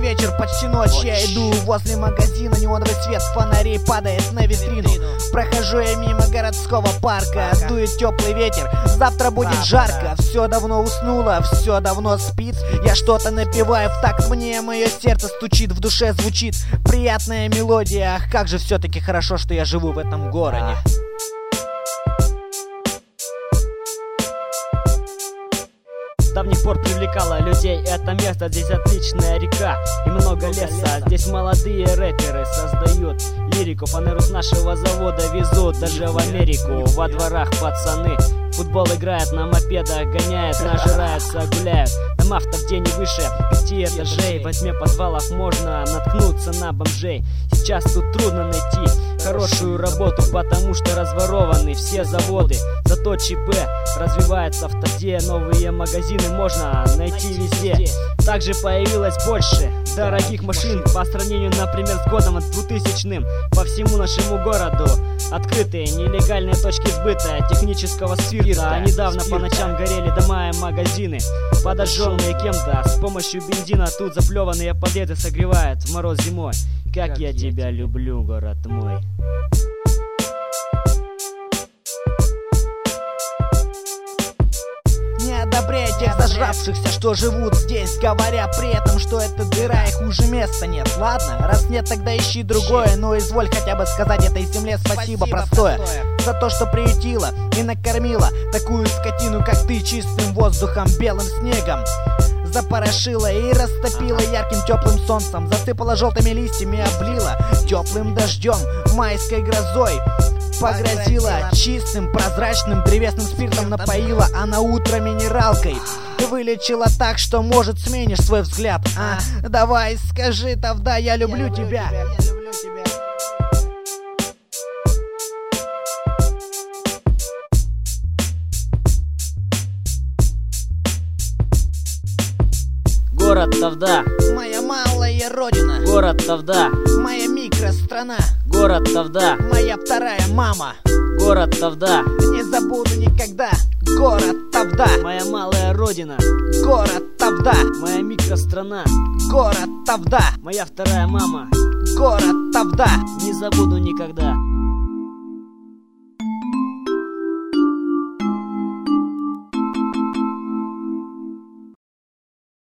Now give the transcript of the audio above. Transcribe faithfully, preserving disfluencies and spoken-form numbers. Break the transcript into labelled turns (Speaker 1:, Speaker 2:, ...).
Speaker 1: вечер, почти ночь. Я иду возле магазина, неоновый свет фонарей падает на витрину. Прохожу я мимо городского парка, дует теплый ветер, завтра будет жарко. Все давно уснуло, все давно спит. Я что-то напеваю в такт мне, мое сердце стучит, в душе звучит приятная мелодия. Ах, как же все-таки хорошо, что я живу в этом городе.
Speaker 2: С давних пор привлекало людей это место. Здесь отличная река и много леса. Здесь молодые рэперы создают лирику. Фанеру с нашего завода везут даже в Америку. Во дворах пацаны футбол играют, на мопедах гоняют, нажираются, гуляют. Дома-то в день и выше пяти этажей. Во тьме подвалов можно наткнуться на бомжей. Сейчас тут трудно найти хорошую работу, потому что разворованы все заводы. Зато ЧП развивается в Таде, новые магазины можно найти везде. Также появилось больше дорогих машин по сравнению, например, с годом двухтысячным. По всему нашему городу открытые нелегальные точки сбыта технического спирта. А недавно по ночам горели дома и магазины, подожженные кем-то. С помощью бензина тут заплеванные подъезды согревают в мороз зимой. Как, как я, я тебя люблю, город мой.
Speaker 1: Не одобряй тех зажравшихся, что живут здесь, говоря при этом, что это дыра и хуже места нет. Ладно, раз нет, тогда ищи другое. Но изволь хотя бы сказать этой земле спасибо, спасибо простое, простое за то, что приютила и накормила такую скотину, как ты, чистым воздухом, белым снегом. Запорошила и растопила ярким теплым солнцем, засыпала желтыми листьями, облила теплым дождем, майской грозой. Погрозила чистым, прозрачным древесным спиртом, напоила, а на утро минералкой вылечила так, что, может, сменишь свой взгляд. А, давай, скажи, Тавда, я люблю, я люблю тебя. тебя. Я люблю тебя.
Speaker 2: Город Тавда,
Speaker 1: моя малая родина.
Speaker 2: Город Тавда,
Speaker 1: моя микространа.
Speaker 2: Город Тавда,
Speaker 1: моя вторая мама.
Speaker 2: Город Тавда,
Speaker 1: не забуду никогда. Город Тавда,
Speaker 2: моя малая родина.
Speaker 1: Город Тавда,
Speaker 2: моя микространа.
Speaker 1: Город Тавда,
Speaker 2: моя вторая мама.
Speaker 1: Город Тавда,
Speaker 2: не забуду никогда.